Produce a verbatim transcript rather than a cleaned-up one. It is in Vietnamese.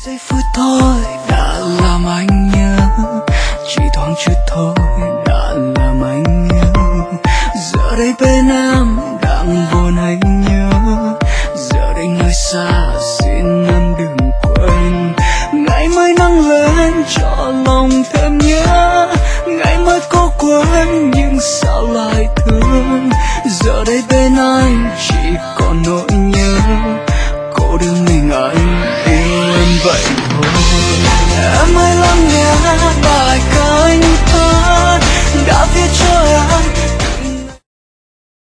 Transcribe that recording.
giây phút thôi đã làm anh nhớ, chỉ thoáng chút thôi đã làm anh nhớ. Giờ đây bên em đang buồn anh nhớ, giờ đây nơi xa xin em đừng quên. Ngày mai nắng lên cho lòng thêm nhớ, ngày mai có quên nhưng sao lại thương. Giờ đây bên anh chỉ còn nỗi nhớ, cô đơn mình anh yêu em vậy thôi. Em hãy lắng nghe bài